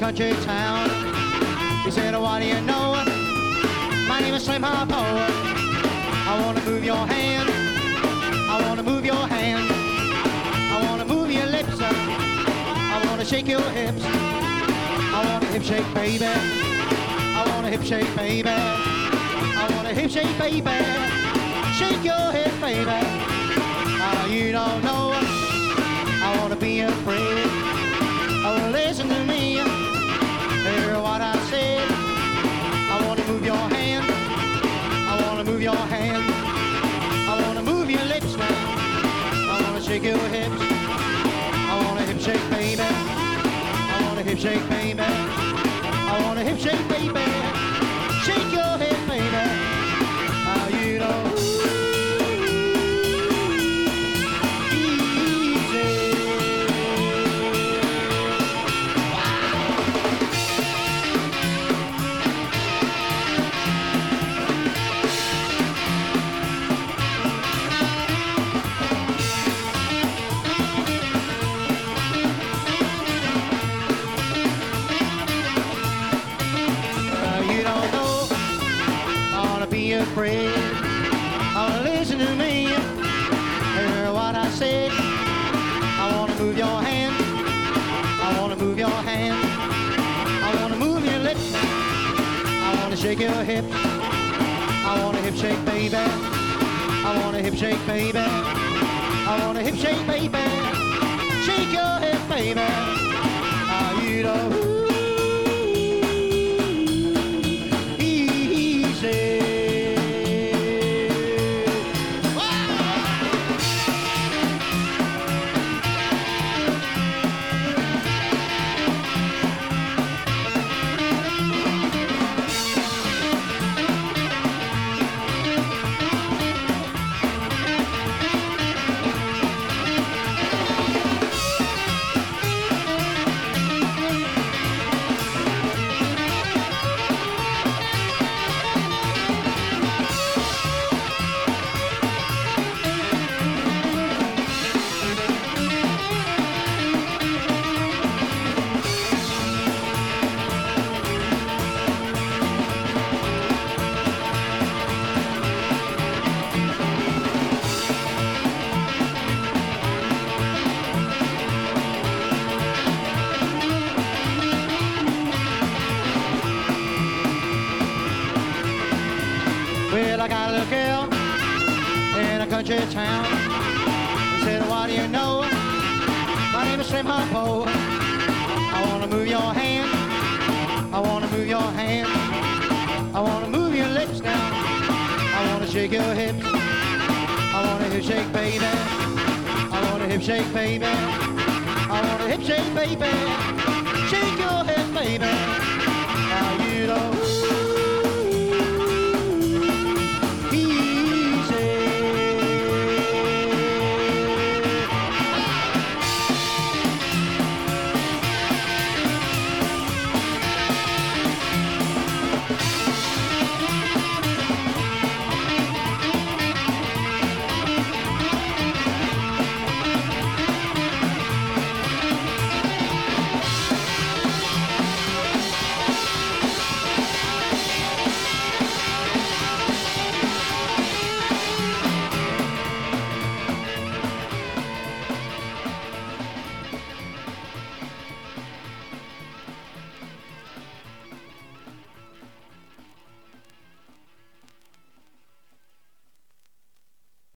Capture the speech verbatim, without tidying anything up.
country town. He said, what do you know? My name is Slim Harpo. I want to move your hand. I want to move your hand. I want to move your lips. I want to shake your hips. I want a hip shake, baby. I want a hip shake, baby. I want a hip shake, baby. Shake your hip, baby. Uh, you don't know. I want to be afraid. Oh, listen to me. Hear what I said. I want to move your hand. I want to move your hand. I want to move your lips now. I want to shake your hips. I want a hip shake, baby. I want a hip shake, baby. I want a hip shake, baby. Shake your hip, baby. How you know? Afraid. Oh, listen to me. Hear what I said. I want to move your hand. I want to move your hand. I want to move your lips. I want to shake your hips. I want a hip shake, baby. I want a hip shake, baby. I want a hip shake, baby. Shake your hip, baby. Ah, you know. Well, I got a little girl in a country town. He said, what do you know? My name is Slim Harpo. I want to move your hand. I want to move your hand. I want to move your lips now. I want to shake your hips. I want a hip shake, baby. I want a hip shake, baby. I want a hip shake, baby. Shake your hip, baby. Now you know.